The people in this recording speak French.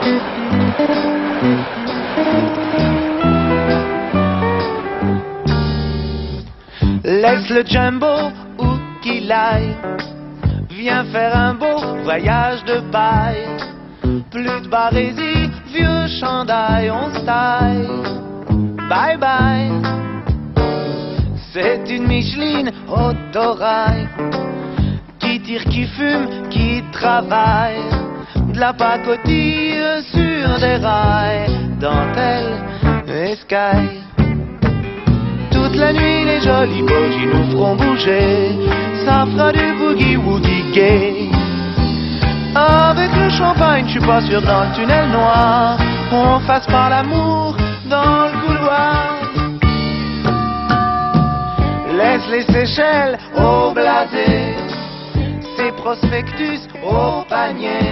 Laisse le jumbo où qu'il aille, viens faire un beau voyage de paille. Plus de barésie, vieux chandail, on se taille. Bye bye. C'est une Micheline autorail qui tire, qui fume, qui travaille. De la pacotille sur des rails, dentelle et sky. Toute la nuit les jolis bogies nous feront bouger, ça fera du boogie-woogie gay. Avec le champagne, je suis pas sûr dans le tunnel noir, on fasse pas l'amour dans le couloir. Laisse les Seychelles au blasé, ces prospectus au panier.